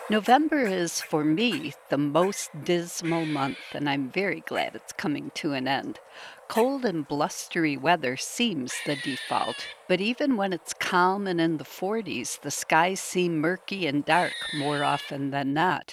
November is, for me, the most dismal month, and I'm very glad it's coming to an end. Cold and blustery weather seems the default, but even when it's calm and in the 40s, the skies seem murky and dark more often than not.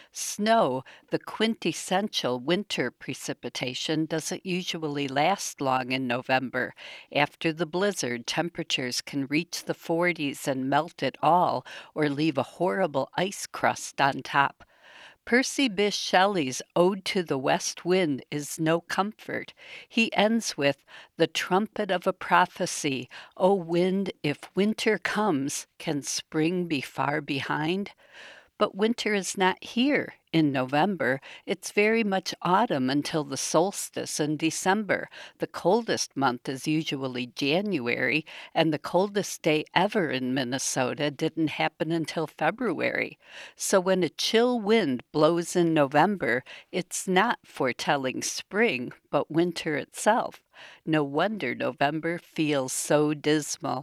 Snow, the quintessential winter precipitation, doesn't usually last long in November. After the blizzard, temperatures can reach the 40s and melt it all, or leave a horrible ice crust on top. Percy Bysshe Shelley's Ode to the West Wind is no comfort. He ends with, "The trumpet of a prophecy, O wind, if winter comes, can spring be far behind?" But winter is not here in November. It's very much autumn until the solstice in December. The coldest month is usually January, and the coldest day ever in Minnesota didn't happen until February. So when a chill wind blows in November, it's not foretelling spring, but winter itself. No wonder November feels so dismal.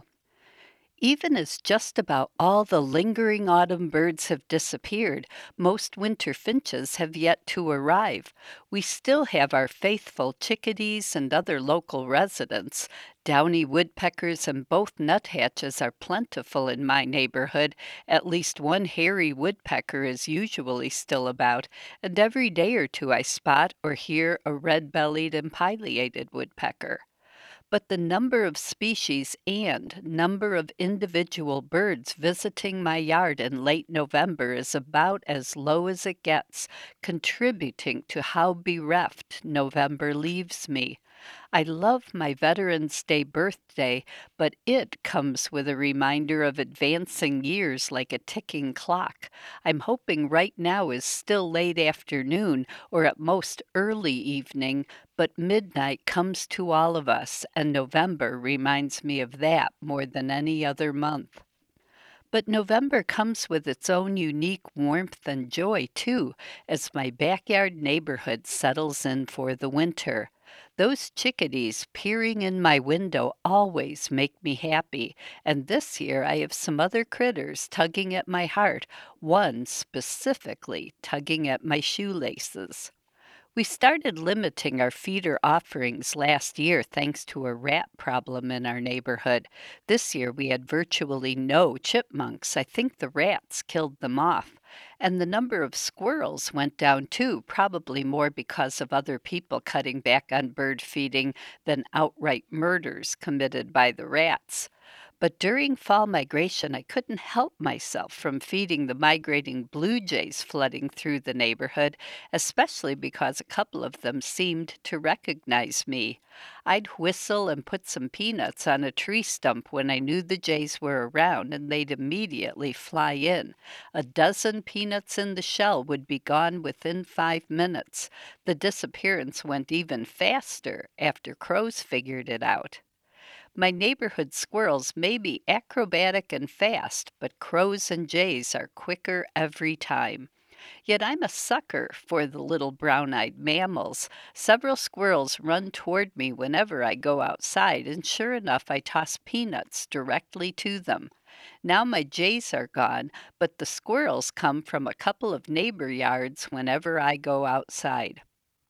Even as just about all the lingering autumn birds have disappeared, most winter finches have yet to arrive. We still have our faithful chickadees and other local residents. Downy woodpeckers and both nuthatches are plentiful in my neighborhood. At least one hairy woodpecker is usually still about, and every day or two I spot or hear a red-bellied and pileated woodpecker. But the number of species and number of individual birds visiting my yard in late November is about as low as it gets, contributing to how bereft November leaves me. I love my Veterans Day birthday, but it comes with a reminder of advancing years like a ticking clock. I'm hoping right now is still late afternoon or at most early evening, but midnight comes to all of us, and November reminds me of that more than any other month. But November comes with its own unique warmth and joy, too, as my backyard neighborhood settles in for the winter. Those chickadees peering in my window always make me happy, and this year I have some other critters tugging at my heart, one specifically tugging at my shoelaces. We started limiting our feeder offerings last year thanks to a rat problem in our neighborhood. This year we had virtually no chipmunks. I think the rats killed them off. And the number of squirrels went down too, probably more because of other people cutting back on bird feeding than outright murders committed by the rats. But during fall migration, I couldn't help myself from feeding the migrating blue jays flooding through the neighborhood, especially because a couple of them seemed to recognize me. I'd whistle and put some peanuts on a tree stump when I knew the jays were around, and they'd immediately fly in. A dozen peanuts in the shell would be gone within 5 minutes. The disappearance went even faster after crows figured it out. My neighborhood squirrels may be acrobatic and fast, but crows and jays are quicker every time. Yet I'm a sucker for the little brown eyed mammals. Several squirrels run toward me whenever I go outside, and sure enough, I toss peanuts directly to them. Now my jays are gone, but the squirrels come from a couple of neighbor yards whenever I go outside.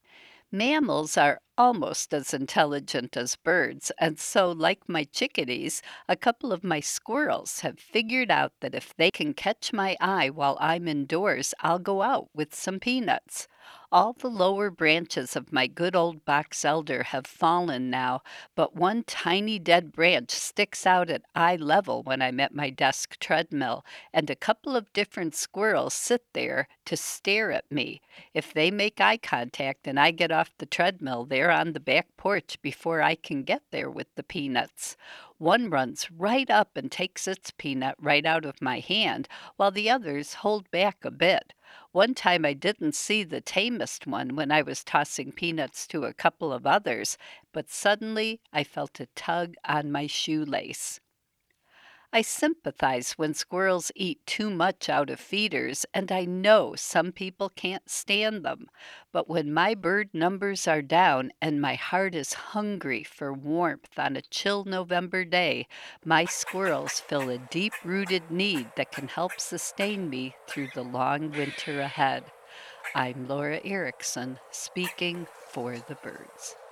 Mammals are almost as intelligent as birds, and so, like my chickadees, a couple of my squirrels have figured out that if they can catch my eye while I'm indoors, I'll go out with some peanuts. All the lower branches of my good old box elder have fallen now, but one tiny dead branch sticks out at eye level when I'm at my desk treadmill, and a couple of different squirrels sit there to stare at me. If they make eye contact and I get off the treadmill, they're on the back porch before I can get there with the peanuts. One runs right up and takes its peanut right out of my hand, while the others hold back a bit. One time I didn't see the tamest one when I was tossing peanuts to a couple of others, but suddenly I felt a tug on my shoelace. I sympathize when squirrels eat too much out of feeders, and I know some people can't stand them. But when my bird numbers are down and my heart is hungry for warmth on a chill November day, my squirrels fill a deep rooted need that can help sustain me through the long winter ahead. I'm Laura Erickson, speaking for the birds.